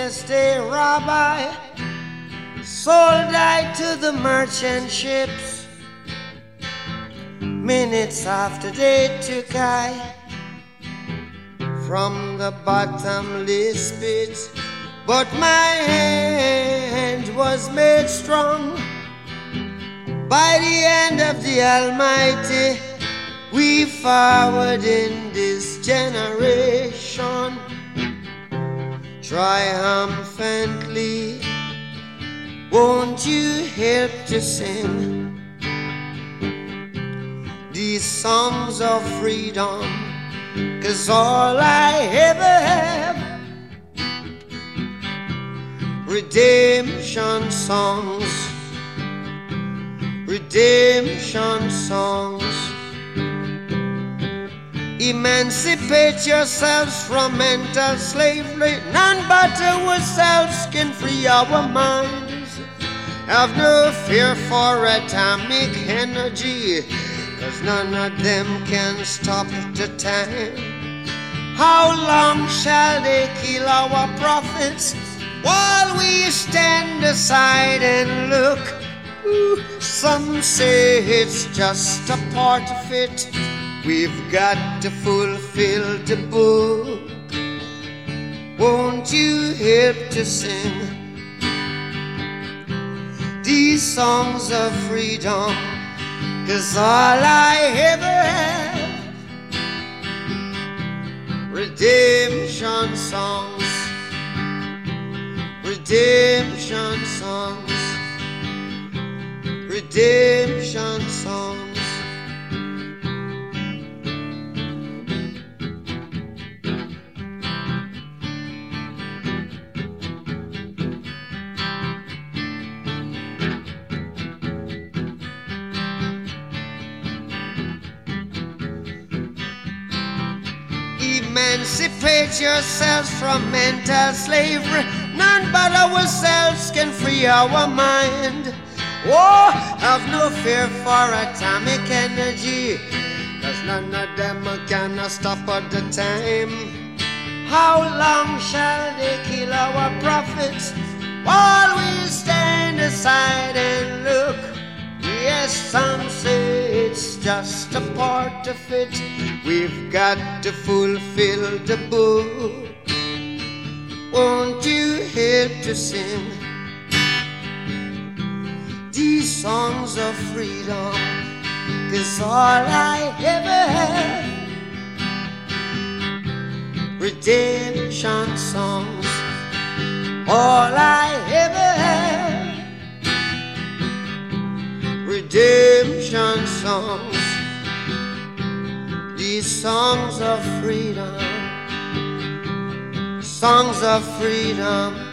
just a rabbi, sold I to the merchant ships. Minutes after they took I from the bottomless pit, but my hand was made strong by the hand of the Almighty. We forward in this generation triumphantly. Won't you help to sing these songs of freedom? 'Cause all I ever have, redemption songs, redemption songs. Emancipate yourselves from mental slavery. None but ourselves can free our minds. Have no fear for atomic energy, 'cause none of them can stop the time. How long shall they kill our prophets while we stand aside and look? Ooh, some say it's just a part of it. We've got to fulfill the book. Won't you help to sing these songs of freedom? 'Cause all I ever have, redemption songs, redemption songs, redemption songs. Emancipate yourselves from mental slavery. None but ourselves can free our mind. Oh, have no fear for atomic energy, 'cause none of them can stop at the time. How long shall they kill our prophets while we stand aside and look? Yes, some say it's just a part of it. We've got to fulfill the book. Won't you help to sing these songs of freedom? 'Cause all I ever have, redemption songs. All I ever have, redemption songs. These songs of freedom, songs of freedom.